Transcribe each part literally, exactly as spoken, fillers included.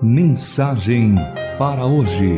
Mensagem para hoje.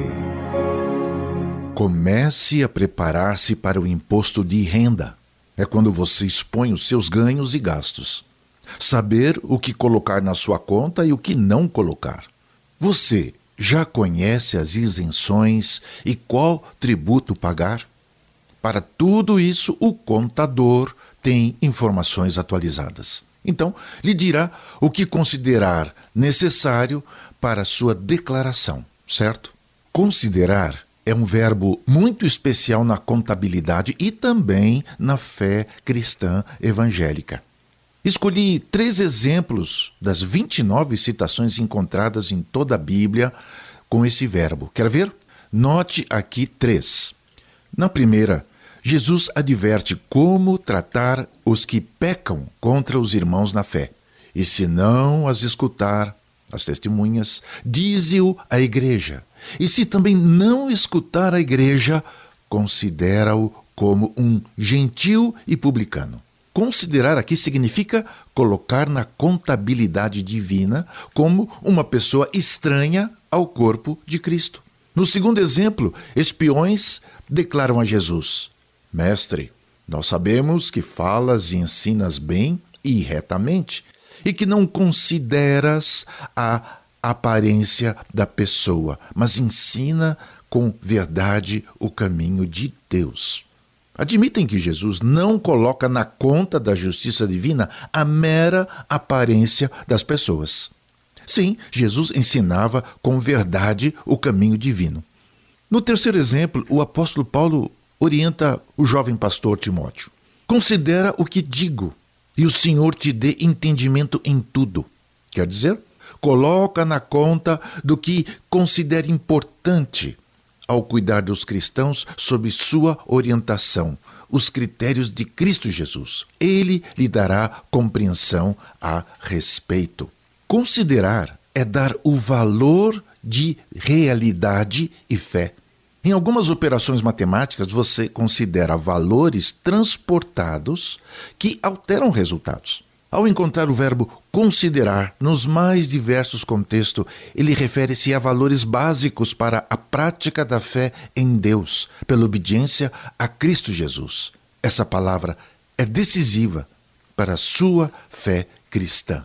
Comece a preparar-se para o imposto de renda. É quando você expõe os seus ganhos e gastos. Saber o que colocar na sua conta e o que não colocar. Você já conhece as isenções e qual tributo pagar? Para tudo isso, o contador tem informações atualizadas. Então, lhe dirá o que considerar necessário para a sua declaração, certo? Considerar é um verbo muito especial na contabilidade e também na fé cristã evangélica. Escolhi três exemplos das vinte e nove citações encontradas em toda a Bíblia com esse verbo. Quer ver? Note aqui três. Na primeira, Jesus adverte como tratar os que pecam contra os irmãos na fé. E se não as escutar, as testemunhas, dize-o à igreja. E se também não escutar a igreja, considera-o como um gentil e publicano. Considerar aqui significa colocar na contabilidade divina como uma pessoa estranha ao corpo de Cristo. No segundo exemplo, espiões declaram a Jesus: Mestre, nós sabemos que falas e ensinas bem e retamente, e que não consideras a aparência da pessoa, mas ensina com verdade o caminho de Deus. Admitem que Jesus não coloca na conta da justiça divina a mera aparência das pessoas. Sim, Jesus ensinava com verdade o caminho divino. No terceiro exemplo, o apóstolo Paulo orienta o jovem pastor Timóteo. Considera o que digo, e o Senhor te dê entendimento em tudo. Quer dizer, coloca na conta do que considera importante ao cuidar dos cristãos sob sua orientação, os critérios de Cristo Jesus. Ele lhe dará compreensão a respeito. Considerar é dar o valor de realidade e fé. Em algumas operações matemáticas, você considera valores transportados que alteram resultados. Ao encontrar o verbo considerar nos mais diversos contextos, ele refere-se a valores básicos para a prática da fé em Deus, pela obediência a Cristo Jesus. Essa palavra é decisiva para a sua fé cristã.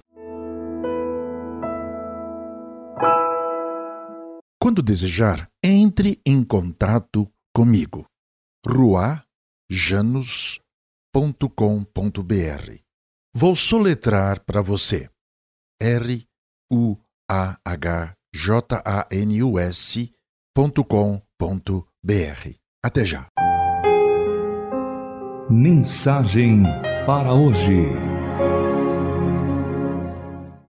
Quando desejar, entre em contato comigo. rua janus ponto com ponto b r. Vou soletrar para você. R U A H J A N U S ponto com ponto b r. Até já. Mensagem para hoje.